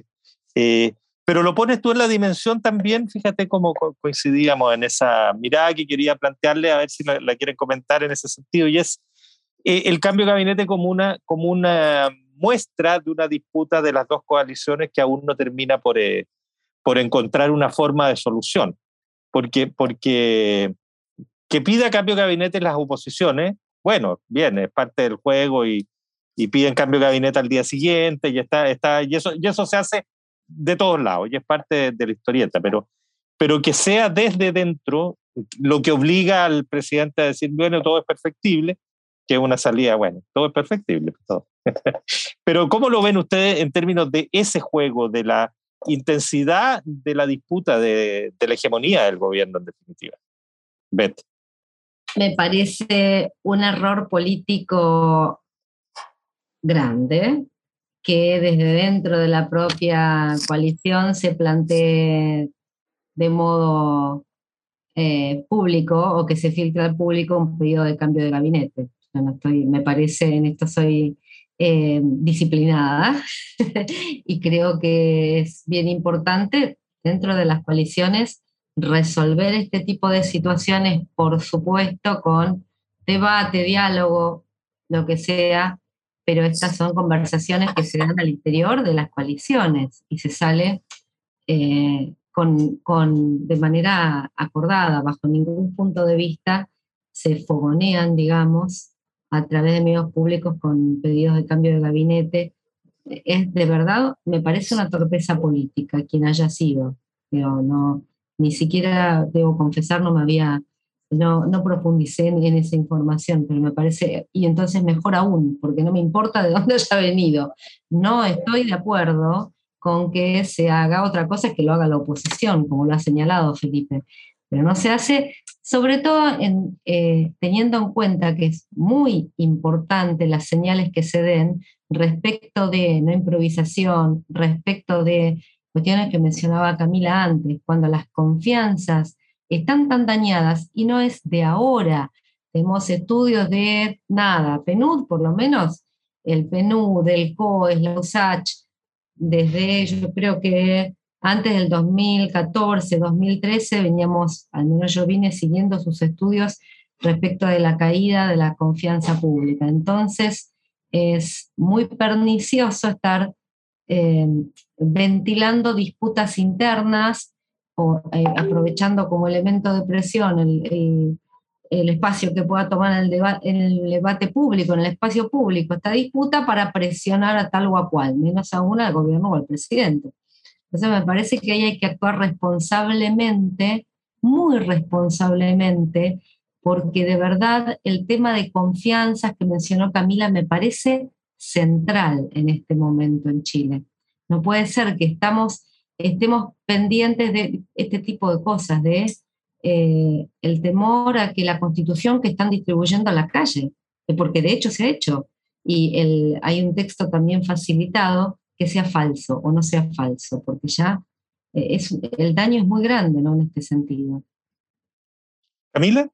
Pero lo pones tú en la dimensión también, fíjate cómo coincidíamos en esa mirada que quería plantearle, a ver si la quieren comentar en ese sentido, y es el cambio de gabinete como una muestra de una disputa de las dos coaliciones que aún no termina por encontrar una forma de solución. Porque Que pida cambio de gabinete en las oposiciones, bueno, bien, es parte del juego y piden cambio de gabinete al día siguiente y eso se hace de todos lados y es parte de la historieta, pero que sea desde dentro lo que obliga al presidente a decir, bueno, todo es perfectible, que es una salida, bueno, todo es perfectible. Todo. Pero ¿cómo lo ven ustedes en términos de ese juego, de la intensidad de la disputa, de la hegemonía del gobierno en definitiva? Beth. Me parece un error político grande que desde dentro de la propia coalición se plantee de modo público o que se filtre al público un pedido de cambio de gabinete. Yo no estoy, me parece, en esto soy disciplinada y creo que es bien importante dentro de las coaliciones resolver este tipo de situaciones, por supuesto, con debate, diálogo, lo que sea, pero estas son conversaciones que se dan al interior de las coaliciones y se sale de manera acordada, bajo ningún punto de vista se fogonean, digamos, a través de medios públicos con pedidos de cambio de gabinete. Es de verdad, me parece una torpeza política quien haya sido, pero no, ni siquiera, debo confesar, no profundicé en esa información, pero me parece, y entonces mejor aún, porque no me importa de dónde haya venido, no estoy de acuerdo con que se haga otra cosa que lo haga la oposición, como lo ha señalado Felipe, pero no se hace, sobre todo teniendo en cuenta que es muy importante las señales que se den respecto de no improvisación, respecto de cuestiones que mencionaba Camila antes, cuando las confianzas están tan dañadas y no es de ahora. Tenemos estudios de PNUD, por lo menos, el PNUD, el COES, la USACH, desde yo creo que antes del 2014, 2013, veníamos, al menos yo vine siguiendo sus estudios respecto de la caída de la confianza pública. Entonces, es muy pernicioso estar ventilando disputas internas o aprovechando como elemento de presión el espacio que pueda tomar en el debate público, en el espacio público, esta disputa para presionar a tal o a cual, menos aún al gobierno o al presidente. Entonces me parece que ahí hay que actuar responsablemente, muy responsablemente, porque de verdad el tema de confianzas que mencionó Camila me parece central en este momento en Chile. No puede ser que estemos pendientes de este tipo de cosas, de el temor a que la Constitución que están distribuyendo a la calle, porque de hecho se ha hecho, y hay un texto también facilitado que sea falso o no sea falso, porque ya el daño es muy grande, ¿no?, en este sentido. ¿Camila?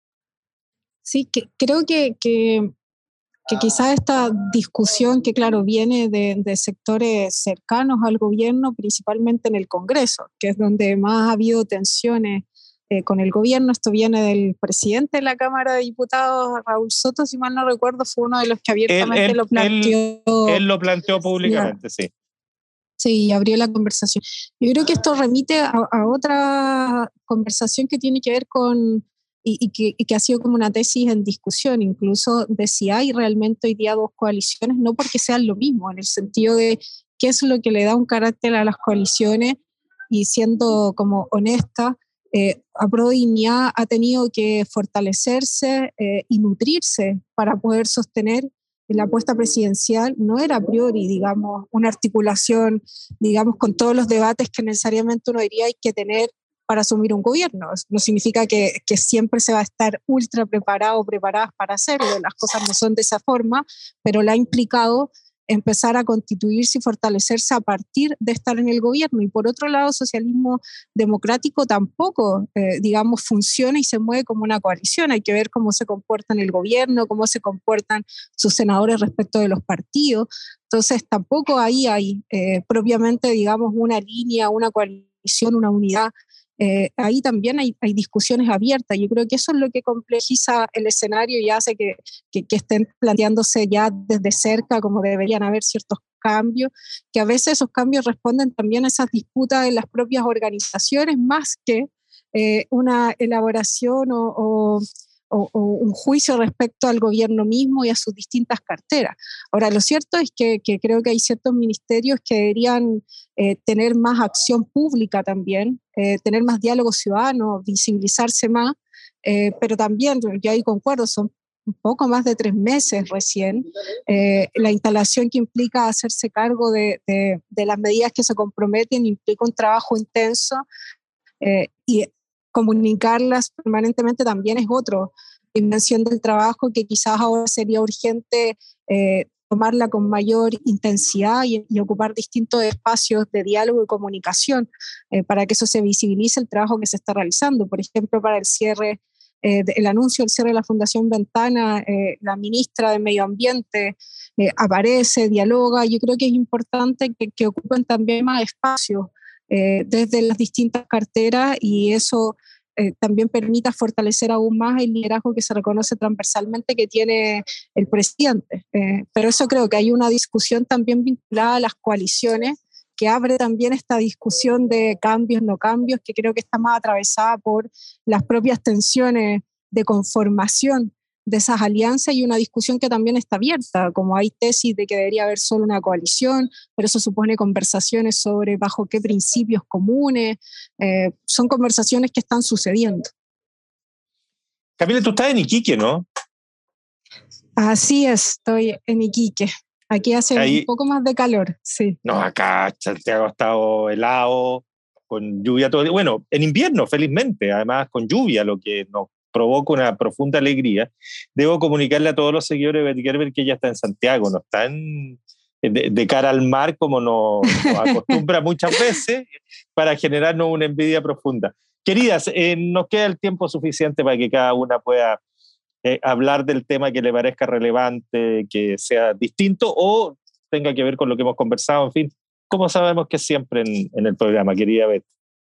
Sí, creo que quizás esta discusión que, claro, viene de sectores cercanos al gobierno, principalmente en el Congreso, que es donde más ha habido tensiones con el gobierno. Esto viene del presidente de la Cámara de Diputados, Raúl Soto, si mal no recuerdo, fue uno de los que abiertamente lo planteó. Él lo planteó públicamente, sí. Sí, abrió la conversación. Yo creo que esto remite a otra conversación que tiene que ver con, y que ha sido como una tesis en discusión, incluso de si hay realmente hoy día dos coaliciones, no porque sean lo mismo, en el sentido de qué es lo que le da un carácter a las coaliciones, y siendo como honesta, Aprodignidad ha tenido que fortalecerse y nutrirse para poder sostener la apuesta presidencial. No era a priori, digamos, una articulación, digamos, con todos los debates que necesariamente uno diría hay que tener para asumir un gobierno. No significa que siempre se va a estar ultra preparado o preparadas para hacerlo, las cosas no son de esa forma, pero la ha implicado empezar a constituirse y fortalecerse a partir de estar en el gobierno. Y por otro lado, socialismo democrático tampoco, digamos, funciona y se mueve como una coalición. Hay que ver cómo se comporta en el gobierno, cómo se comportan sus senadores respecto de los partidos. Entonces, tampoco ahí hay propiamente, digamos, una línea, una coalición, una unidad. Ahí también hay discusiones abiertas. Yo creo que eso es lo que complejiza el escenario y hace que estén planteándose ya desde cerca como deberían haber ciertos cambios, que a veces esos cambios responden también a esas disputas en las propias organizaciones más que una elaboración o un juicio respecto al gobierno mismo y a sus distintas carteras. Ahora, lo cierto es que creo que hay ciertos ministerios que deberían tener más acción pública también, tener más diálogo ciudadano, visibilizarse más, pero también, yo ahí concuerdo, son un poco más de 3 meses recién, la instalación que implica hacerse cargo de las medidas que se comprometen implica un trabajo intenso, y comunicarlas permanentemente también es otra dimensión del trabajo que quizás ahora sería urgente tomarla con mayor intensidad y ocupar distintos espacios de diálogo y comunicación para que eso se visibilice el trabajo que se está realizando. Por ejemplo, para el cierre, el anuncio del cierre de la Fundación Ventana, la ministra de Medio Ambiente aparece, dialoga. Yo creo que es importante que ocupen también más espacios desde las distintas carteras y eso también permita fortalecer aún más el liderazgo que se reconoce transversalmente que tiene el presidente. Pero eso creo que hay una discusión también vinculada a las coaliciones que abre también esta discusión de cambios, no cambios, que creo que está más atravesada por las propias tensiones de conformación de esas alianzas y una discusión que también está abierta, como hay tesis de que debería haber solo una coalición, pero eso supone conversaciones sobre bajo qué principios comunes, son conversaciones que están sucediendo. Camila, tú estás en Iquique, ¿no? Así es, estoy en Iquique. Aquí hace un poco más de calor, sí. No, acá Santiago ha estado helado, con lluvia todo el día. Bueno, en invierno, felizmente, además con lluvia, lo que nos provoca una profunda alegría. Debo comunicarle a todos los seguidores de Betty Gerber que ella está en Santiago, no está de cara al mar como nos acostumbra muchas veces para generarnos una envidia profunda. Queridas, nos queda el tiempo suficiente para que cada una pueda hablar del tema que le parezca relevante, que sea distinto o tenga que ver con lo que hemos conversado, en fin, como sabemos que siempre en el programa, querida Beth.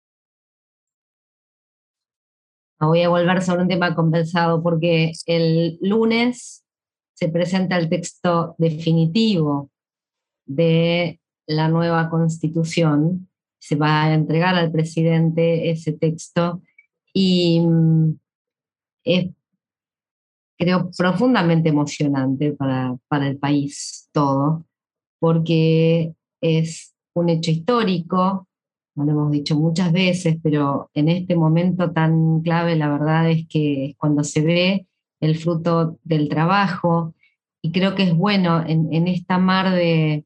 Voy a volver sobre un tema conversado porque el lunes se presenta el texto definitivo de la nueva Constitución. Se va a entregar al presidente ese texto y es, creo, profundamente emocionante para el país todo, porque es un hecho histórico. No lo hemos dicho muchas veces, pero en este momento tan clave la verdad es que es cuando se ve el fruto del trabajo y creo que es bueno en esta mar de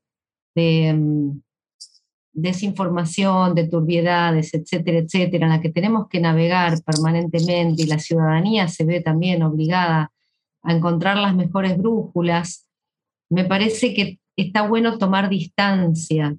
desinformación, de turbiedades, etcétera, etcétera, en la que tenemos que navegar permanentemente y la ciudadanía se ve también obligada a encontrar las mejores brújulas. Me parece que está bueno tomar distancia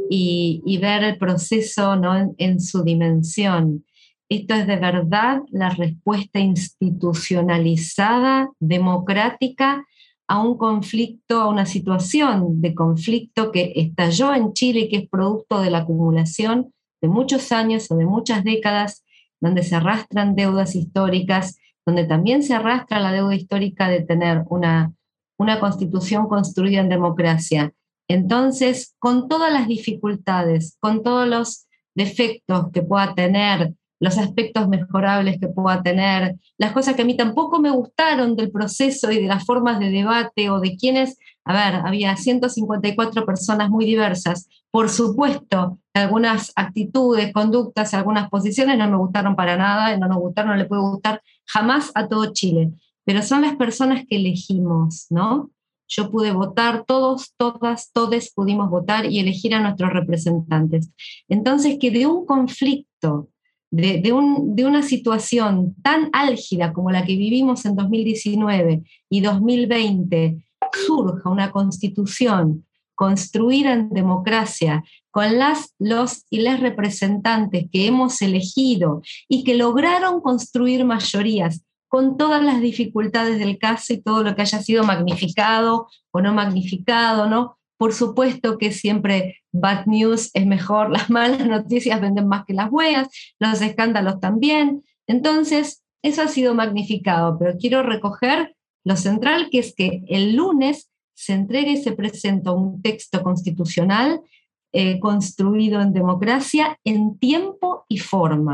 y ver el proceso, ¿no?, en su dimensión. Esto es de verdad la respuesta institucionalizada, democrática, a un conflicto, a una situación de conflicto que estalló en Chile y que es producto de la acumulación de muchos años o de muchas décadas, donde se arrastran deudas históricas, donde también se arrastra la deuda histórica de tener una constitución construida en democracia. Entonces, con todas las dificultades, con todos los defectos que pueda tener, los aspectos mejorables que pueda tener, las cosas que a mí tampoco me gustaron del proceso y de las formas de debate o de quienes, había 154 personas muy diversas. Por supuesto, algunas actitudes, conductas, algunas posiciones no me gustaron para nada, no nos gustaron, no le puede gustar jamás a todo Chile, pero son las personas que elegimos, ¿no? Yo pude votar, todos, todas, todes pudimos votar y elegir a nuestros representantes. Entonces, que de un conflicto, de una situación tan álgida como la que vivimos en 2019 y 2020, surja una constitución construida en democracia, con los y les representantes que hemos elegido y que lograron construir mayorías, con todas las dificultades del caso y todo lo que haya sido magnificado o no magnificado, ¿no? Por supuesto que siempre bad news es mejor, las malas noticias venden más que las buenas, los escándalos también. Entonces, eso ha sido magnificado, pero quiero recoger lo central, que es que el lunes se entrega y se presenta un texto constitucional construido en democracia en tiempo y forma.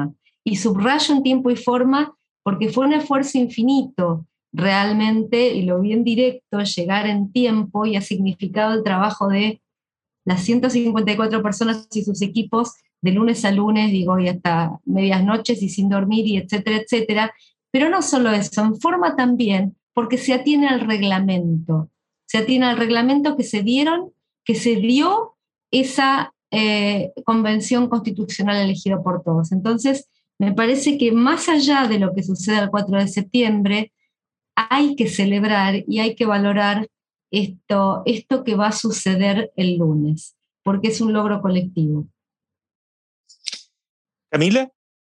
Y subrayo en tiempo y forma porque fue un esfuerzo infinito realmente, y lo vi en directo, llegar en tiempo, y ha significado el trabajo de las 154 personas y sus equipos de lunes a lunes, digo, y hasta medias noches y sin dormir, y etcétera, etcétera. Pero no solo eso, en forma también, porque se atiene al reglamento. Se atiene al reglamento que se dio esa convención constitucional elegida por todos. Entonces, me parece que más allá de lo que sucede el 4 de septiembre, hay que celebrar y hay que valorar esto que va a suceder el lunes, porque es un logro colectivo. Camila.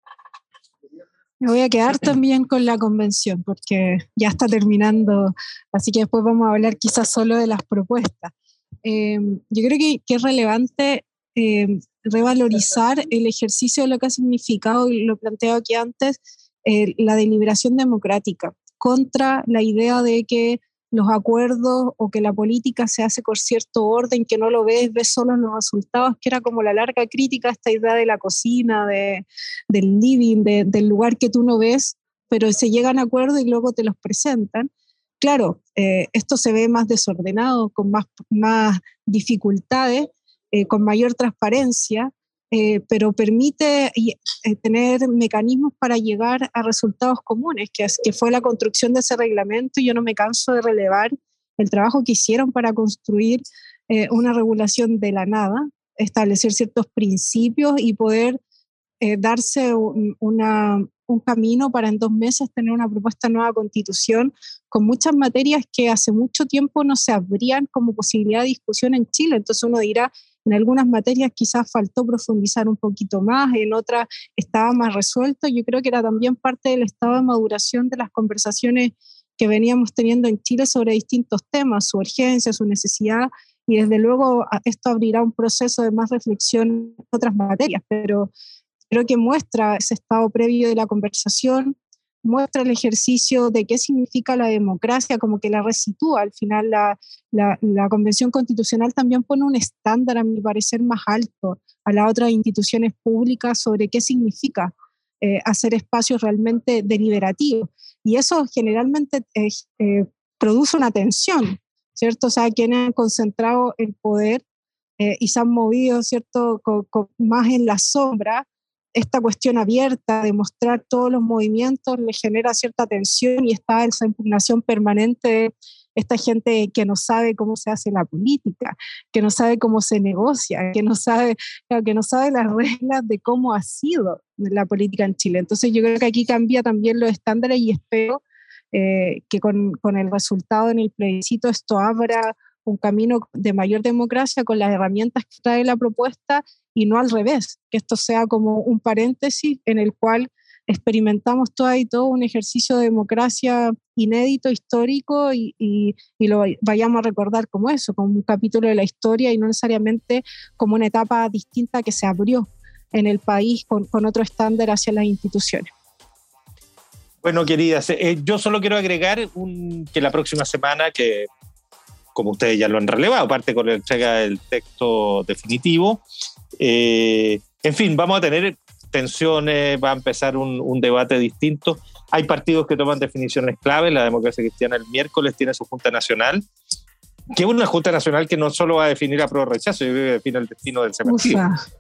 Me voy a quedar también con la convención, porque ya está terminando, así que después vamos a hablar quizás solo de las propuestas. Yo creo que es relevante revalorizar el ejercicio de lo que ha significado, y lo planteado aquí antes, la deliberación democrática, contra la idea de que los acuerdos o que la política se hace con cierto orden, que no lo ves solo en los resultados, que era como la larga crítica a esta idea de la cocina, del living, del lugar que tú no ves, pero se llegan a acuerdos y luego te los presentan. Claro, esto se ve más desordenado, con más dificultades, con mayor transparencia, pero permite tener mecanismos para llegar a resultados comunes, que fue la construcción de ese reglamento. Y yo no me canso de relevar el trabajo que hicieron para construir una regulación de la nada, establecer ciertos principios y poder darse un camino para en 2 meses tener una propuesta de nueva constitución con muchas materias que hace mucho tiempo no se abrían como posibilidad de discusión en Chile. Entonces uno dirá, en algunas materias quizás faltó profundizar un poquito más, en otras estaba más resuelto. Yo creo que era también parte del estado de maduración de las conversaciones que veníamos teniendo en Chile sobre distintos temas, su urgencia, su necesidad, y desde luego esto abrirá un proceso de más reflexión en otras materias, pero creo que muestra ese estado previo de la conversación, muestra el ejercicio de qué significa la democracia, como que la resitúa. Al final la Convención Constitucional también pone un estándar, a mi parecer, más alto a las otras instituciones públicas sobre qué significa hacer espacios realmente deliberativos. Y eso generalmente produce una tensión, ¿cierto? O sea, quienes han concentrado el poder y se han movido, ¿cierto?, más en la sombra, esta cuestión abierta de mostrar todos los movimientos le genera cierta tensión, y está esa impugnación permanente de esta gente que no sabe cómo se hace la política, que no sabe cómo se negocia, que no sabe las reglas de cómo ha sido la política en Chile. Entonces yo creo que aquí cambia también los estándares, y espero que con el resultado en el plebiscito esto abra un camino de mayor democracia con las herramientas que trae la propuesta, y no al revés, que esto sea como un paréntesis en el cual experimentamos todo un ejercicio de democracia inédito, histórico, y lo vayamos a recordar como eso, como un capítulo de la historia, y no necesariamente como una etapa distinta que se abrió en el país con otro estándar hacia las instituciones. Bueno, queridas, yo solo quiero agregar que la próxima semana, que como ustedes ya lo han relevado, aparte con la entrega del texto definitivo, en fin, vamos a tener tensiones, va a empezar un debate distinto. Hay partidos que toman definiciones clave. La Democracia Cristiana el miércoles tiene su Junta Nacional, que es una Junta Nacional que no solo va a definir a prueba de rechazo, sino que define el destino del cementerio.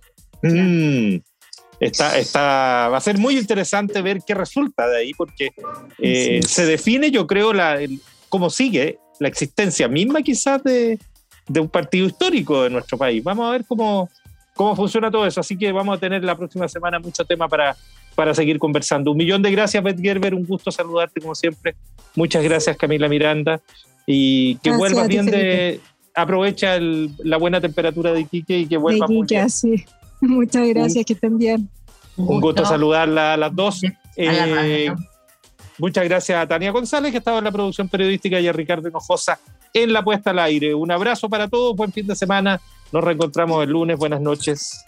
Va a ser muy interesante ver qué resulta de ahí, porque se define, yo creo, cómo sigue la existencia misma quizás de un partido histórico de nuestro país. Vamos a ver cómo funciona todo eso, así que vamos a tener la próxima semana mucho tema para seguir conversando. 1.000.000 de gracias, Beth Gerber, un gusto saludarte como siempre. Muchas gracias, Camila Miranda, y que vuelvas bien aprovecha la buena temperatura de Iquique, y que vuelvas muy bien. Sí. Muchas gracias, que estén bien. Un gusto saludarla a las dos. A la radio. Muchas gracias a Tania González, que estaba en la producción periodística, y a Ricardo Hinojosa en la puesta al aire. Un abrazo para todos, buen fin de semana. Nos reencontramos el lunes. Buenas noches.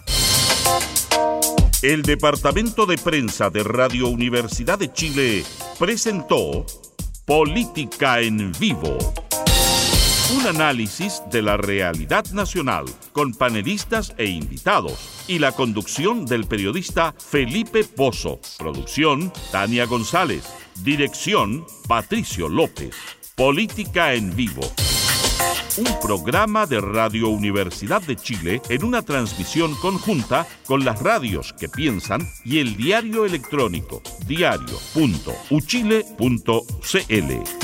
El Departamento de Prensa de Radio Universidad de Chile presentó Política en Vivo. Un análisis de la realidad nacional con panelistas e invitados y la conducción del periodista Felipe Pozo. Producción Tania González. Dirección Patricio López. Política en Vivo. Un programa de Radio Universidad de Chile en una transmisión conjunta con las radios que piensan y el diario electrónico diario.uchile.cl.